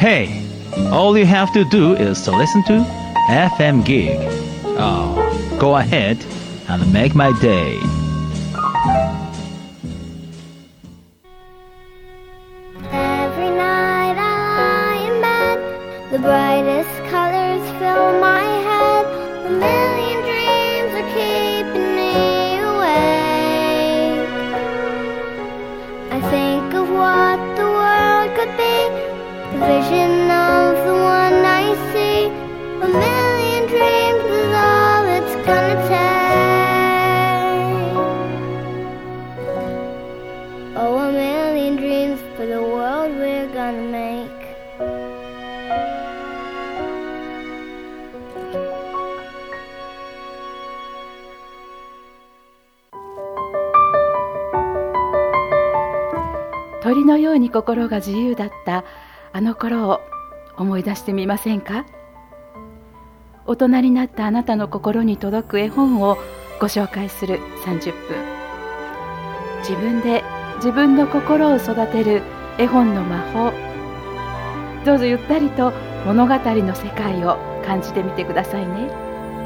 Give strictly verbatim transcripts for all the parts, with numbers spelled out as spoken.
Hey, all you have to do is to listen to エフエム Gig. Oh, go ahead and make my day. Every night I lie in bed, the brightest colors fill my head. A million dreams are keeping me awake. I think of what the world could be, the vision of the one I see. A million dreams is all it's gonna take. Oh, a million dreams for the world we're gonna make. 「鳥のように心が自由だったあの頃を思い出してみませんか？大人になったあなたの心に届く絵本をご紹介するさんじゅっぷん。自分で自分の心を育てる絵本の魔法。どうぞゆったりと物語の世界を感じてみてくださいね。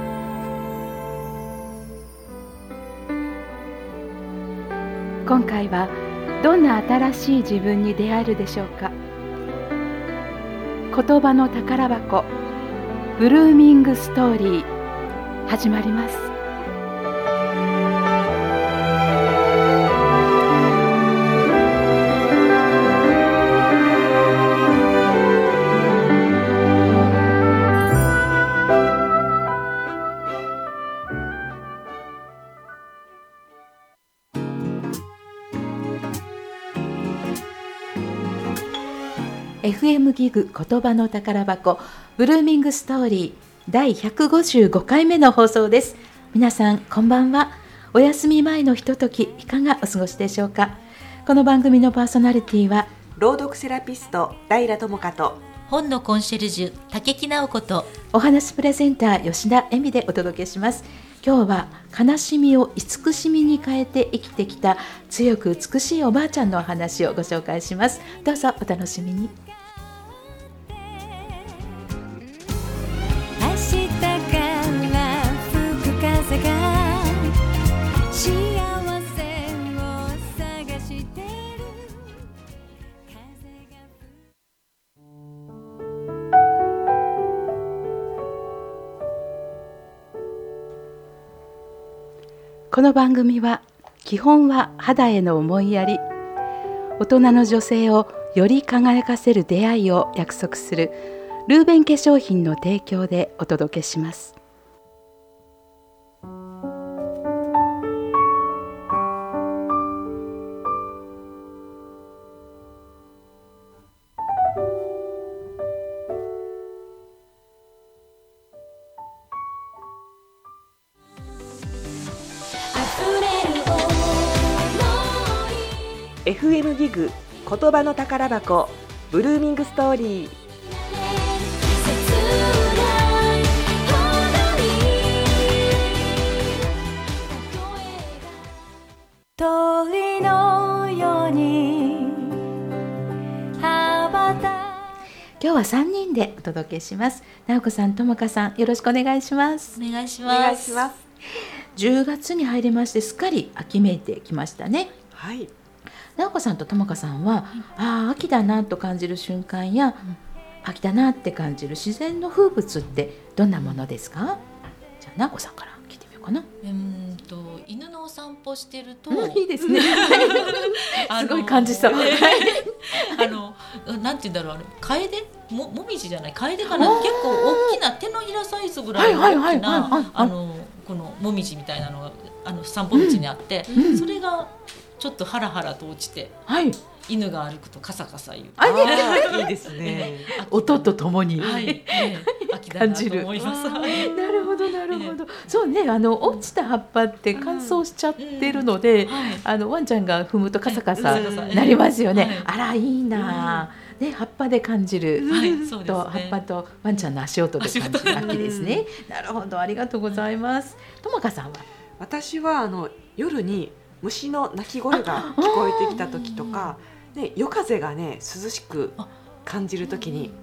今回はどんな新しい自分に出会えるでしょうか。言葉の宝箱ブルーミングストーリー始まります。エフエム ギグ言葉の宝箱ブルーミングストーリーだいひゃくごじゅうごかいめの放送です。皆さんこんばんは。お休み前のひとときいかがお過ごしでしょうか。この番組のパーソナリティは朗読セラピスト平智香と本のコンシェルジュ竹木直子とお話プレゼンター吉田恵美でお届けします。今日は悲しみを慈しみに変えて生きてきた強く美しいおばあちゃんのお話をご紹介します。どうぞお楽しみに。この番組は基本は肌への思いやり、大人の女性をより輝かせる出会いを約束するルーベン化粧品の提供でお届けします。 エフエム ギグ言葉の宝箱ブルーミングストーリー。 鳥のように羽ばた。 今日はさんにんでお届けします。直子さん、智香さん、よろしくお願いします。 お願いしおます。 願いします。 じゅうがつに入りましてすっかり秋めいてきましたね。 はい。 直子さんと智香さんは、はい、ああ秋だなと感じる瞬間や、うん、秋だなって感じる自然の風物ってどんなものですか？じゃあ直子さんから聞いてみようかな。 うんと犬のお散歩してると、 うん、いいですねすごい感じそう。 あのなんて言うんだろう、あのカエデももみじじゃないカエデかな、結構大きな手のひらサイズぐらいの大きなあのこのもみじみたいなのがあの散歩道にあって、うん、それがちょっとハラハラと落ちて、はい、犬が歩くとカサカサ言う。 あいいですね。 音とともに、 はいね、秋だなと思います。 なるほどなるほど。そうね、あの落ちた葉っぱって乾燥しちゃってるので、うんうんはい、あのワンちゃんが踏むとカサカサなりますよね。はい、あらいいな。うんね、葉っぱで感じる、はい、そうですね、と葉っぱとワンちゃんの足音で感じる秋ですね。なるほど、ありがとうございます。智香さんは？ 私はあの夜に虫の鳴き声が聞こえてきた時とか、ね、夜風がね涼しく感じる時に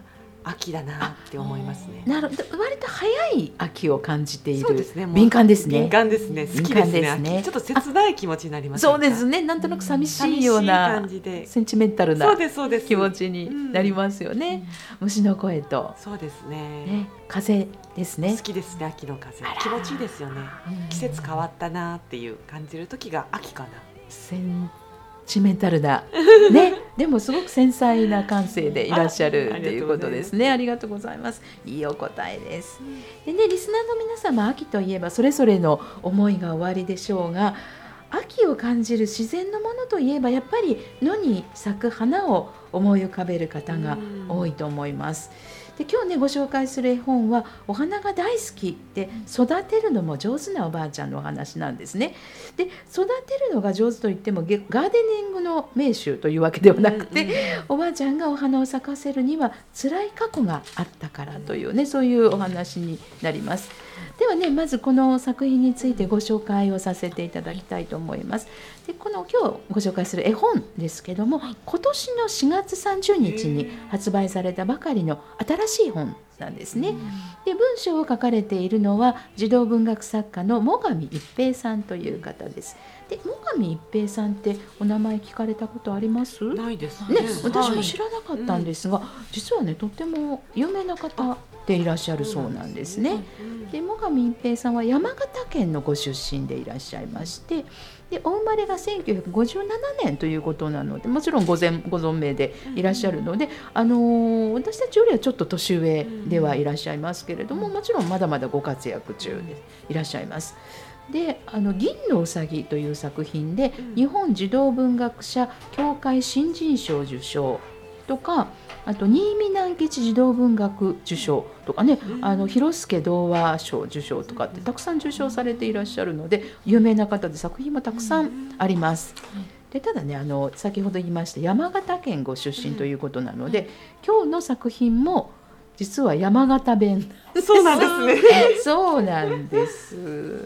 秋だなって思いますね。 なる割と早い秋を感じている。 そうですね、 敏感ですね。 敏感ですね。好きですね。 ですね。 ちょっと切ない気持ちになります。 そうですね。なんとなく寂しいような感じで、センチメンタルな気持ちになりますよね。うん、虫の声と、 そうですね。 ね、風ですね。 好きですね。秋の風、気持ちいいですよね。季節変わったなっていう感じる時が秋かな。 センチメンタルなね、でもすごく繊細な感性でいらっしゃるということですね。ありがとうございます。いいお答えです。でね、リスナーの皆様、秋といえばそれぞれの思いがおありでしょうが、秋を感じる自然のものといえばやっぱり野に咲く花を思い浮かべる方が多いと思います。で今日ねご紹介する絵本はお花が大好きで育てるのも上手なおばあちゃんのお話なんですね。で育てるのが上手といってもガーデニングの名手というわけではなくて、うんうん、おばあちゃんがお花を咲かせるには辛い過去があったからというね、そういうお話になります。ではね、まずこの作品についてご紹介をさせていただきたいと思います。でこの今日ご紹介する絵本ですけども、今年のしがつさんじゅうにちに発売されたばかりの新しい本なんですね。で文章を書かれているのは児童文学作家の最上一平さんという方です。で最上一平さんってお名前聞かれたことあります？ ないですね。 ね、私も知らなかったんですが、はい、実はねとっても有名な方でいらっしゃるそうなんですね。で最上一平さんは山形県のご出身でいらっしゃいまして、でお生まれがせんきゅうひゃくごじゅうななねんということなので、もちろんご存ご存命でいらっしゃるので、あのー、私たちよりはちょっと年上ではいらっしゃいますけれども、もちろんまだまだご活躍中でいらっしゃいます。であの銀のうさぎという作品で日本児童文学者協会新人賞受賞とか、あと新見南吉児童文学受賞とかね、あの広助童話賞受賞とかってたくさん受賞されていらっしゃるので有名な方で作品もたくさんあります。でただね、あの先ほど言いました山形県ご出身ということなので、今日の作品も実は山形弁。 そうなんですね。 そうなんです。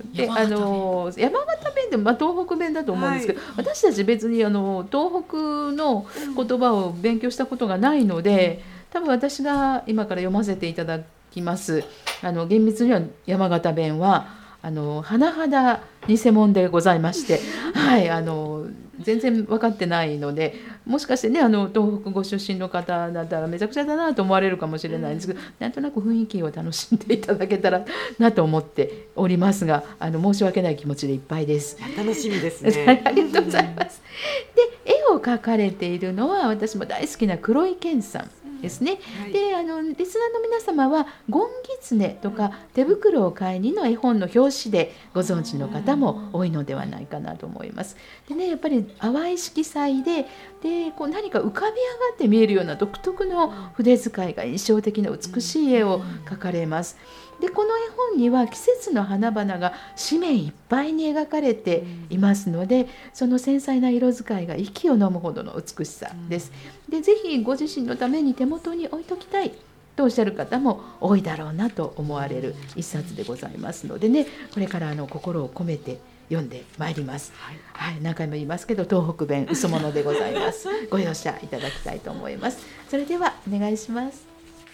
で、あの山形弁でもまあ東北弁だと思うんですけど、はい、私たち別にあの東北の言葉を勉強したことがないので、多分私が今から読ませていただきます。あの厳密には山形弁はあの甚だ偽物でございまして、はい、あの全然分かってないので、もしかしてねあの東北ご出身の方だったらめちゃくちゃだなと思われるかもしれないんですけど、うん、なんとなく雰囲気を楽しんでいただけたらなと思っておりますが、あの申し訳ない気持ちでいっぱいです。 楽しみですね。 ありがとうございます。で絵を描かれているのは私も大好きな黒井健さんですね。はい、であのリスナーの皆様はゴンギツネとか手袋を買いにの絵本の表紙でご存知の方も多いのではないかなと思います。でね、やっぱり淡い色彩で、でこう何か浮かび上がって見えるような独特の筆使いが印象的な美しい絵を描かれます。でこの絵本には季節の花々が紙面いっぱいに描かれていますので、その繊細な色使いが息を飲むほどの美しさです。でぜひご自身のために手元に置いときたいとおっしゃる方も多いだろうなと思われる一冊でございますのでね、これからあの心を込めて読んでまいります。はいはい、何回も言いますけど東北弁嘘物でございます。ご容赦いただきたいと思います。それではお願いします。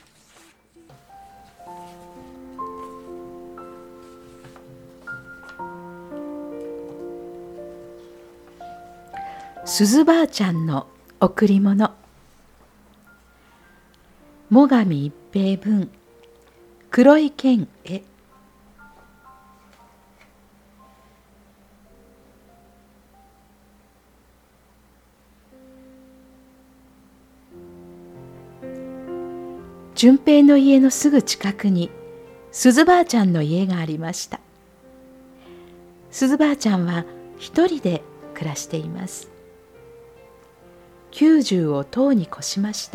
鈴ばあちゃんの贈り物。最上一平文、黒井健絵。順平の家のすぐ近くに鈴ばあちゃんの家がありました。鈴ばあちゃんは一人で暮らしています。きゅうじゅうをとうに越しました。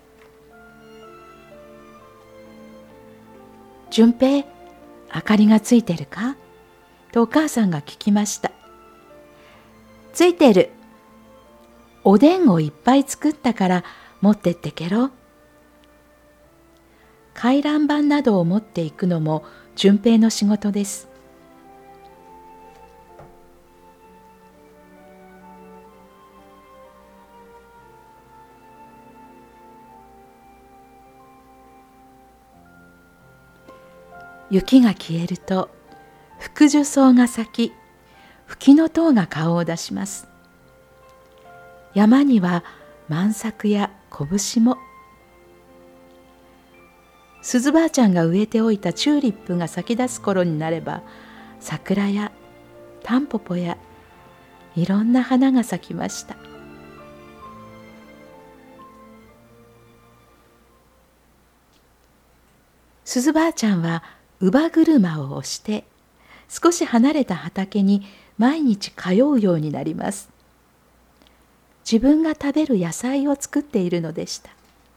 順平、明かりがついてるかとお母さんが聞きました。ついてる。おでんをいっぱい作ったから持ってってけろ。回覧板などを持っていくのも順平の仕事です。 雪が消えると福寿草が咲き、フキノトウが顔を出します。山には万作や小節も。すずばあちゃんが植えておいたチューリップが咲き出す頃になれば、桜やタンポポやいろんな花が咲きました。すずばあちゃんは乳母車を押して少し離れた畑に毎日通うようになります。自分が食べる野菜を作っているのでした。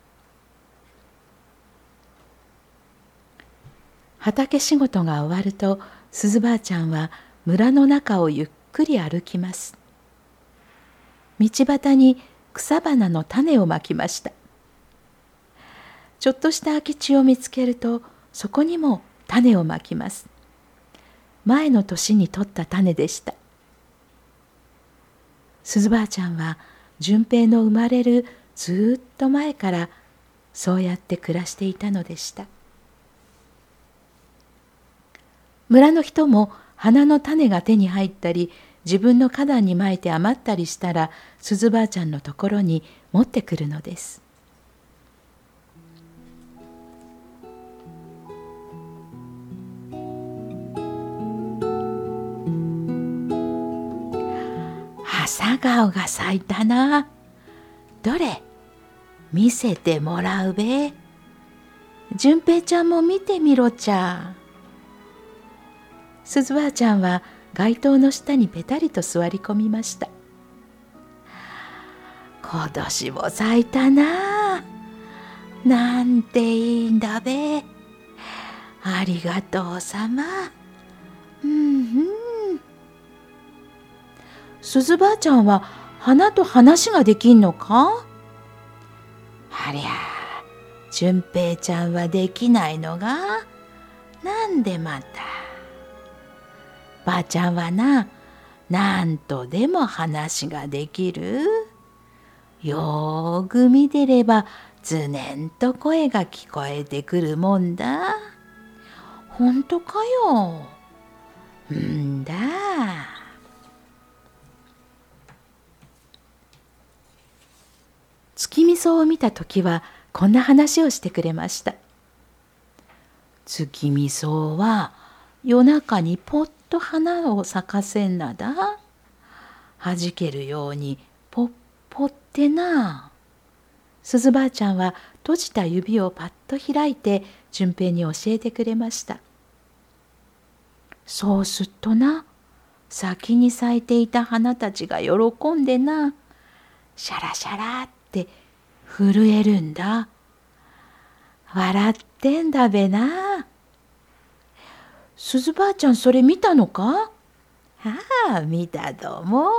畑仕事が終わると、すずばあちゃんは村の中をゆっくり歩きます。道端に草花の種をまきました。ちょっとした空き地を見つけると、そこにも種をまきます。前の年に取った種でした。すずばあちゃんは純平の生まれるずっと前からそうやって暮らしていたのでした。村の人も花の種が手に入ったり、自分の花壇にまいて余ったりしたら、すずばあちゃんのところに持ってくるのです。朝顔が咲いたな。どれ、見せてもらうべ。純平ちゃんも見てみろちゃ。すずばあちゃんは街灯の下にぺたりと座り込みました。今年も咲いたな。なんていいんだべ。ありがとうさま。うんうん。すずばあちゃんは花と話ができんのか？ありゃ、純平ちゃんはできないのが。なんでまた。ばあちゃんはな、なんとでも話ができる。よーく見てれば、ずねんと声が聞こえてくるもんだ。ほんとかよ。んだ。月見草を見たときは、こんな話をしてくれました。月見草は、夜中にぽっと花を咲かせんなだ。はじけるようにポッポってな。すずばあちゃんは閉じた指をパッと開いて純平に教えてくれました。そうすっとな、先に咲いていた花たちが喜んでな、シャラシャラって震えるんだ。笑ってんだべな。すずばあちゃん、それ見たのか？ああ、見たとも。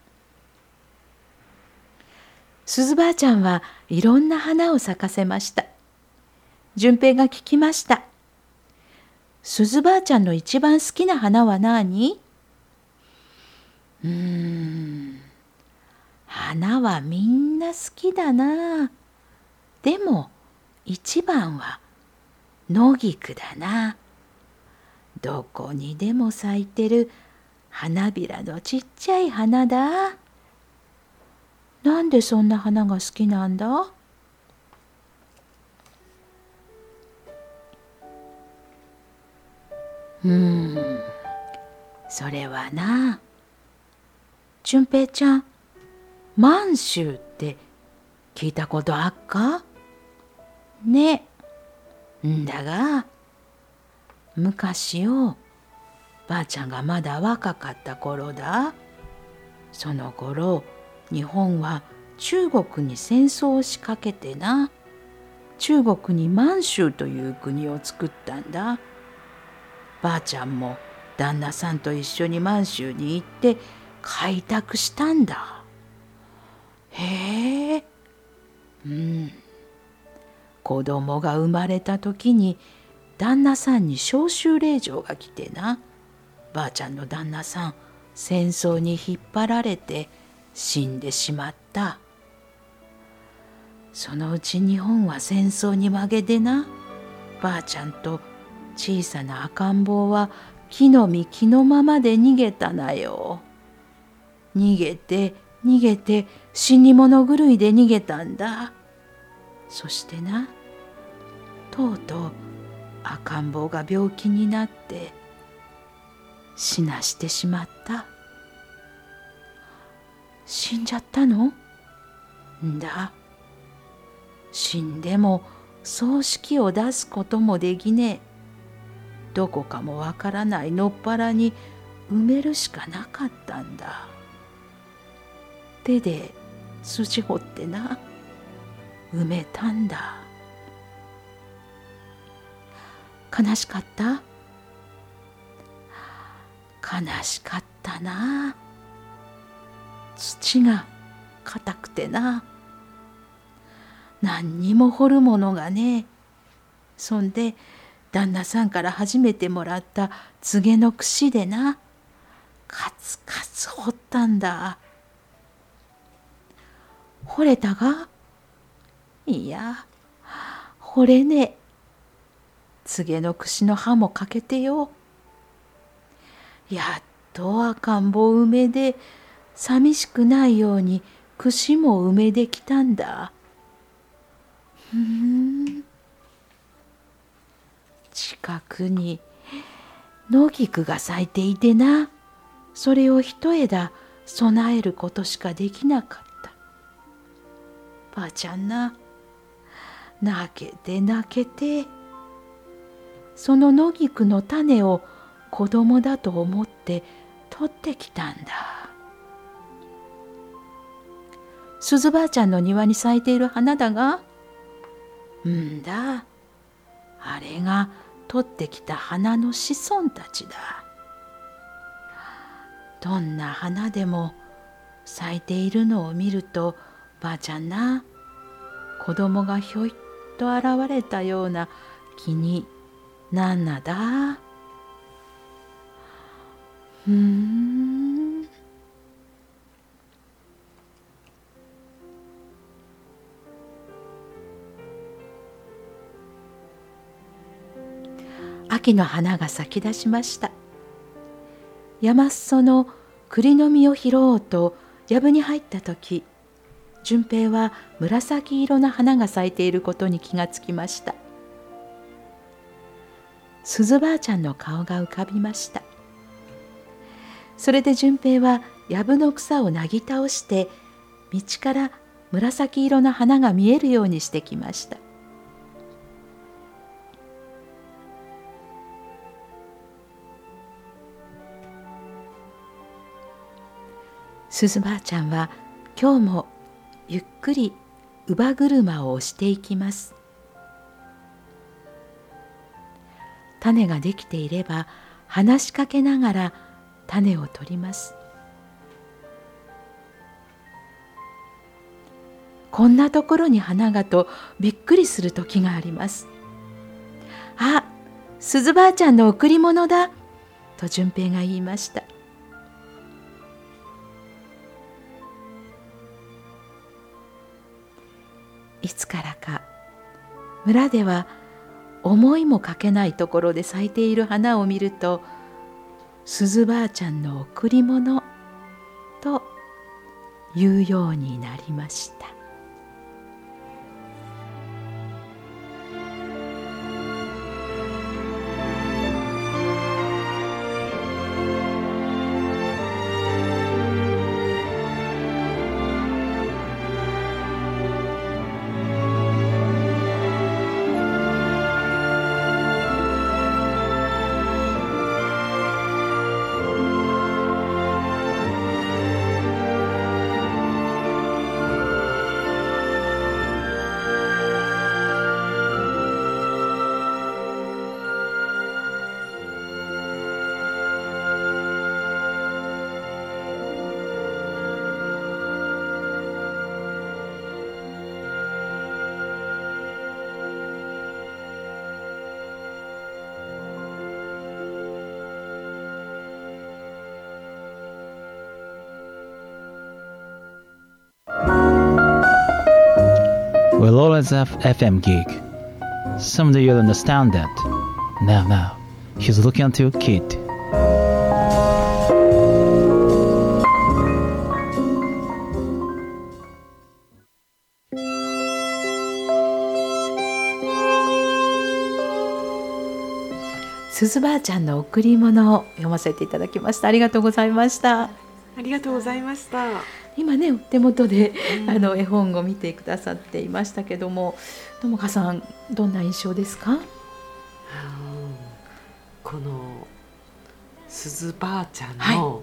すずばあちゃんはいろんな花を咲かせました。純平が聞きました。すずばあちゃんの一番好きな花は何？うーん、花はみんな好きだな。でも一番は野菊だな。どこにでも咲いてる花びらのちっちゃい花だ。なんでそんな花が好きなんだ？うーん、それはな、純平ちゃん、満州って聞いたことあっか？ね。んだが、昔よ、ばあちゃんがまだ若かった頃だ。その頃、日本は中国に戦争を仕掛けてな、中国に満州という国を作ったんだ。ばあちゃんも旦那さんと一緒に満州に行って開拓したんだ。へえ、うん。子供が生まれた時に旦那さんに召集令状が来てな、ばあちゃんの旦那さん戦争に引っ張られて死んでしまった。そのうち日本は戦争に負けてな、ばあちゃんと小さな赤ん坊は木の実木のままで逃げたなよ。逃げて逃げて死に物狂いで逃げたんだ。そしてな、とうとう赤ん坊が病気になって死なしてしまった。死んじゃったの？んだ。死んでも葬式を出すこともできねえ。どこかもわからないのっぱらに埋めるしかなかったんだ。手で筋掘ってな、埋めたんだ。悲しかった？悲しかったな。土が硬くてな、何にも掘るものがねえ。そんで旦那さんから初めてもらったつげの櫛でな、カツカツ掘ったんだ。掘れたが？いや、掘れねえ。つげの櫛の刃も欠けてよ。やっと赤ん坊埋めで寂しくないように櫛も埋めできたんだ。ふーん。近くに野菊が咲いていてな、それを一枝備えることしかできなかった。ばあちゃんな、泣けて泣けて、その野菊の種を子供だと思って取ってきたんだ。鈴ばあちゃんの庭に咲いている花だが、うんだ、あれが取ってきた花の子孫たちだ。どんな花でも咲いているのを見ると、ばあちゃんな、子供がひょいっと現れたような気になんなだ。ふーん。秋の花が咲き出しました。山裾の栗の実を拾おうと藪に入った時、順平は紫色の花が咲いていることに気がつきました。鈴ばあちゃんの顔が浮かびました。それで順平は藪の草をなぎ倒して道から紫色の花が見えるようにしてきました。鈴ばあちゃんは今日もゆっくり乳母車を押していきます。種ができていれば話しかけながら種を取ります。こんなところに花がとびっくりする時があります。あ、鈴ばあちゃんの贈り物だと順平が言いました。いつからか村では思いもかけないところで咲いている花を見ると、鈴ばあちゃんの贈り物と言うようになりました。 We'll always have F M gig. Someday you'll understand that. Now, now, he's looking at your kid. すずばあちゃんの贈り物を読ませていただきました。ありがとうございました。 ありがとうございました。 今ね、お手元で、 うん、 あの絵本を見てくださっていましたけども、ともかさんどんな印象ですか？ このすずばあちゃんはい、 の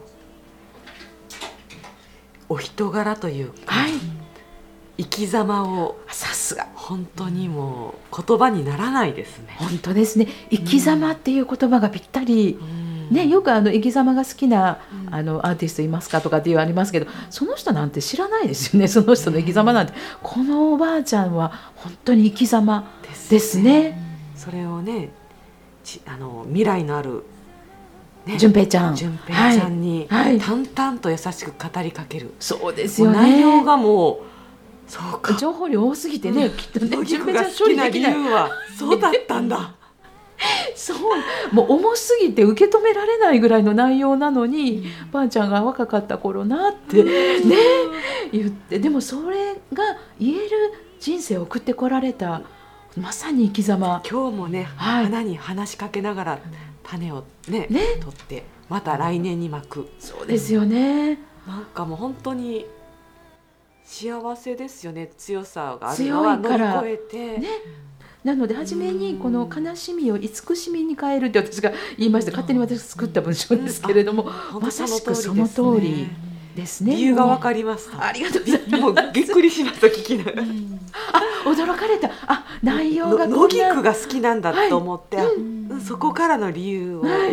お人柄というか、 はい、 生き様をさすが本当にもう言葉にならないですね。 本当ですね。生き様っていう言葉がぴったり、うんね、よくあの生き様が好きな、うん、あのアーティストいますかとかっていうありますけど、その人なんて知らないですよね。その人の生き様なんて、このおばあちゃんは本当に生き様ですね。 それをね、ちあの未来のあるね、 純平ちゃん純平ちゃんに、 はい、 淡々と優しく語りかける。 そうですよね。 内容がもうそうか、 情報量多すぎてね、うん、きっとね、 純平ちゃん処理できない。理由はそうだったんだ。 そうもう重すぎて受け止められないぐらいの内容なのに、うん、ばあちゃんが若かった頃なってね言って、でもそれが言える人生を送ってこられたまさに生き様。 今日もね、はい、花に話しかけながら種を ね, ね取ってまた来年に巻く。 そうですよね。 なんかもう本当に幸せですよね。強さがあるのは乗り越えて、ね、 なので初めにこの悲しみを慈しみに変えるって私が言いました。勝手に私作った文章ですけれども、うん、まさしくその通りですね。 理由が分かりました。 ありがとうございます。 もうびっくりしました聞きながら、うん、 あ驚かれた。あ内容が野菊が好きなんだと思って、はいうん、そこからの理由を、はい、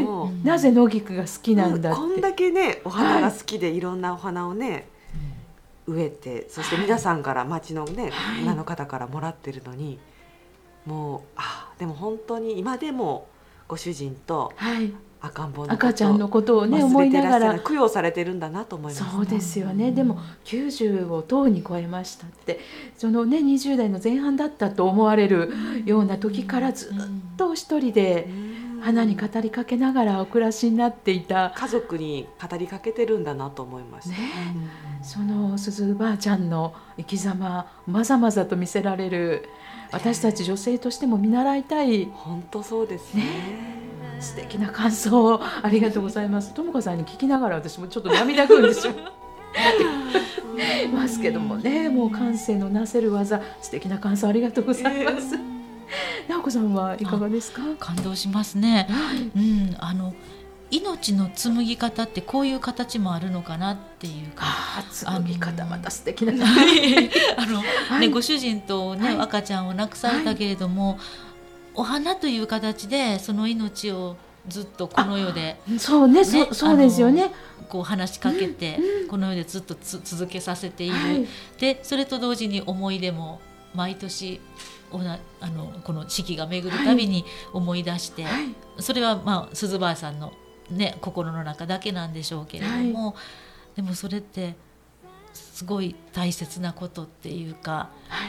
なぜ野菊が好きなんだって、 こんだけねお花が好きでいろんなお花をね、はい、植えて、そして皆さんから町のね花、はい、の方からもらってるのに、もうあでも本当に今でもご主人と、はい赤ん坊のこと赤ちゃんのことをね思いながら供養されてるんだなと思います。 そうですよね。でもきゅうじゅうをとうに超えましたって、そのねにじゅう代の前半だったと思われるような時からずっとお一人で花に語りかけながらお暮らしになっていた。 家族に語りかけてるんだなと思いました、ね、 そのすずばあちゃんの生き様まざまざと見せられる、私たち女性としても見習いたい。 本当そうですね。 ね素敵な感想をありがとうございます。ともかさんに聞きながら私もちょっと涙ぐんでしまいますけどもね、もう感性のなせる技、素敵な感想ありがとうございます。直子さんはいかがですか？ 感動しますね、はいうん、あの命の紡ぎ方ってこういう形もあるのかなっていうか、 あ紡ぎ方また素敵なあの、はいね、ご主人と、ねはい、赤ちゃんを亡くされたけれども、はいお花という形でその命をずっとこの世で、 ね、そうね、そ、そうですよね。 こう話しかけて、うん、この世でずっとつ続けさせている、はい、でそれと同時に思い出も毎年おなあのこの四季が巡るたびに思い出して、はい、それはまあ鈴ばあさんの、ね、心の中だけなんでしょうけれども、はい、でもそれってすごい大切なことっていうか、はい、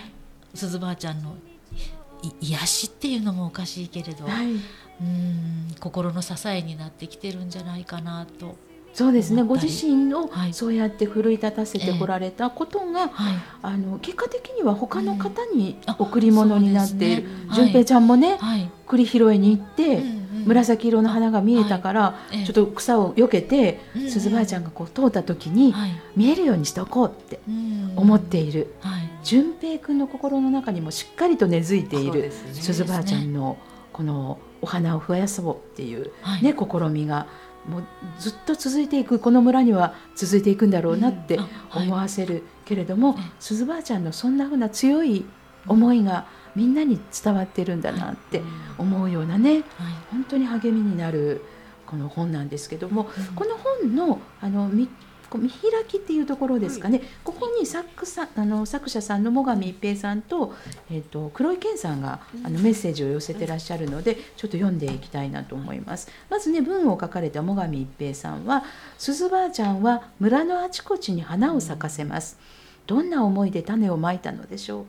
鈴ばあちゃんの癒しっていうのもおかしいけれど、はい、うん心の支えになってきてるんじゃないかなと。 そうですね。ご自身をそうやって奮い立たせてこられたことが、はい、あの結果的には他の方に贈り物になっている。純平ちゃんもね、はい、栗拾いに行って、うんうん、紫色の花が見えたから、はい、ちょっと草を避けて、うんうん、鈴ばあちゃんがこう通った時に、はい、見えるようにしておこうって思っている。はい、純平くんの心の中にもしっかりと根付いている、ね、鈴ばあちゃんのこのお花を増やそうっていう、はいね、試みがもうずっと続いていく、この村には続いていくんだろうなって思わせるけれども、うんはい、鈴ばあちゃんのそんな風な強い思いがみんなに伝わってるんだなって思うようなね、はい、本当に励みになるこの本なんですけども、うん、この本のあの見見開きっていうところですかね、はい、ここに作さあの作者さんの最上一平さんと、えー、と黒井健さんがあのメッセージを寄せてらっしゃるので、ちょっと読んでいきたいなと思います。まずね、文を書かれた最上一平さんは、鈴ばあちゃんは村のあちこちに花を咲かせます。どんな思いで種をまいたのでしょう。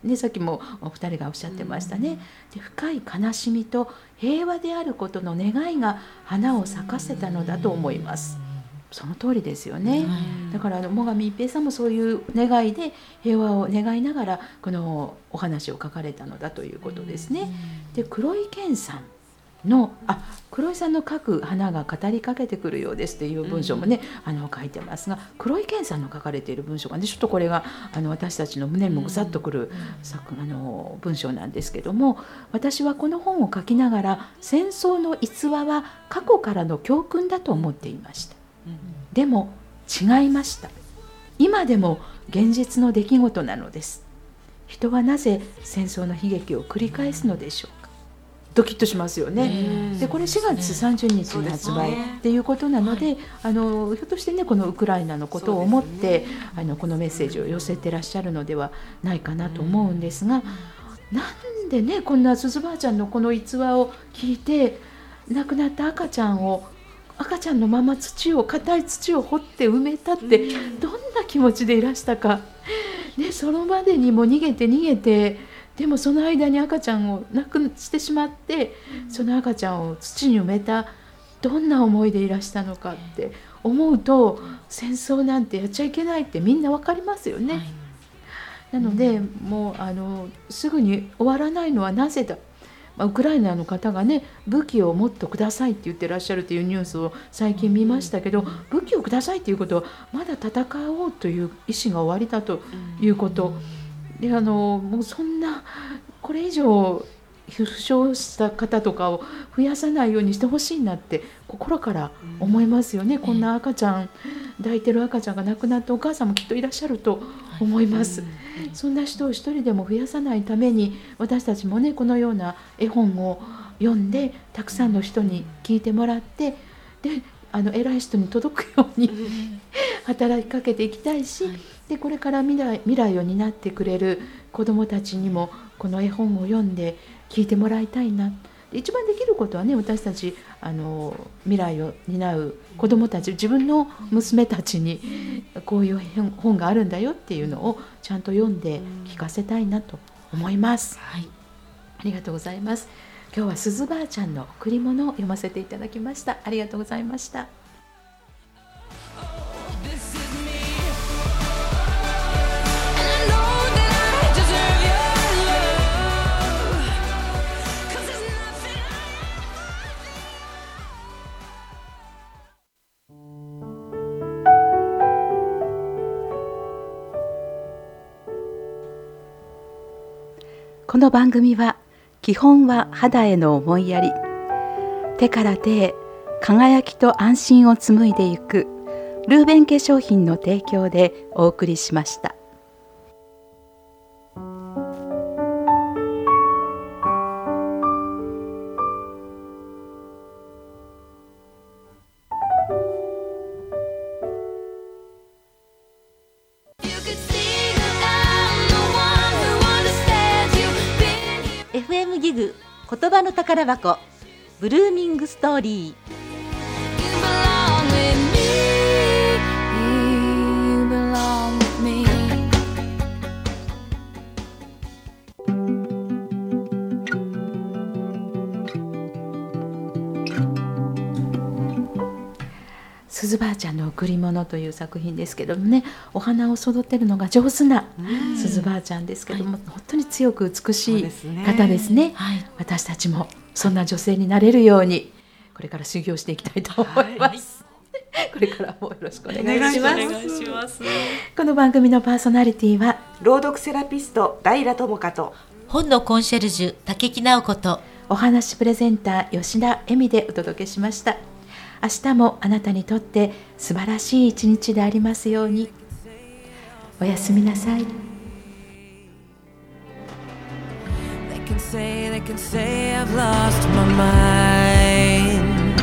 ね、さっきもお二人がおっしゃってましたね。で、深い悲しみと平和であることの願いが花を咲かせたのだと思います。その通りですよね。だから最上一平さんもそういう願いで平和を願いながらこのお話を書かれたのだということですね。で、黒井健さんのあ黒井さんの書く花が語りかけてくるようですという文章もね、うん、あの書いてますが、黒井健さんの書かれている文章がね、ちょっとこれがあの私たちの胸にもぐさっとくる、うん、あの文章なんですけども、私はこの本を書きながら戦争の逸話は過去からの教訓だと思っていました。うん、でも違いました。今でも現実の出来事なのです。人はなぜ戦争の悲劇を繰り返すのでしょうか。ドキッとしますよね。でこれしがつさんじゅうにちに発売っていうことなので、はい、あのひょっとしてねこのウクライナのことを思って、ね、あのこのメッセージを寄せてらっしゃるのではないかなと思うんですが、なんでねこんなすずばあちゃんのこの逸話を聞いて亡くなった赤ちゃんを赤ちゃんのまま土を硬い土を掘って埋めたってどんな気持ちでいらしたか、ね、その場でにも逃げて逃げて、でもその間に赤ちゃんを亡くしてしまって、その赤ちゃんを土に埋めたどんな思いでいらしたのかって思うと、戦争なんてやっちゃいけないってみんな分かりますよね。はい、なのでもうあのすぐに終わらないのはなぜだ、まあ、ウクライナの方がね武器をもっとくださいって言ってらっしゃるというニュースを最近見ましたけど、武器をくださいということはまだ戦おうという意思が終わりだということ、であのもうそんなこれ以上負傷した方とかを増やさないようにしてほしいなって心から思いますよね。うん、こんな赤ちゃん抱いてる赤ちゃんが亡くなったお母さんもきっといらっしゃると思います。はい、うん、そんな人を一人でも増やさないために私たちもねこのような絵本を読んでたくさんの人に聞いてもらって、であの偉い人に届くように働きかけていきたいし、でこれから未来、未来を担ってくれる子どもたちにもこの絵本を読んで聞いてもらいたいな。一番できることはね、私たちあの未来を担う子どもたち、自分の娘たちにこういう本があるんだよっていうのをちゃんと読んで聞かせたいなと思います。はい、ありがとうございます。今日はすずばあちゃんの贈り物を読ませていただきました。ありがとうございました。この番組は基本は肌への思いやり、手から手へ輝きと安心を紡いでいくルーベン化粧品の提供でお送りしました。 エフエム ギグ言葉の宝箱ブルーミングストーリー。 すずばあちゃんの贈り物という作品ですけどもね、お花を育てるのが上手なすずばあちゃんですけども、はい、本当に強く美しい方ですね。はい、私たちもそんな女性になれるようにこれから修行していきたいと思います。はい、これからもよろしくお願いします。お願いします。この番組のパーソナリティは朗読セラピスト平智香と本のコンシェルジュ竹木直子とお話プレゼンター吉田恵美でお届けしました。明日もあなたにとって素晴らしい一日でありますように。おやすみなさい。They can say, they can say I've lost my mind.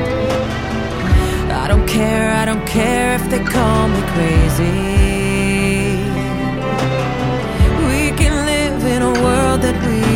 I don't care, I don't care if they call me crazy. We can live in a world that we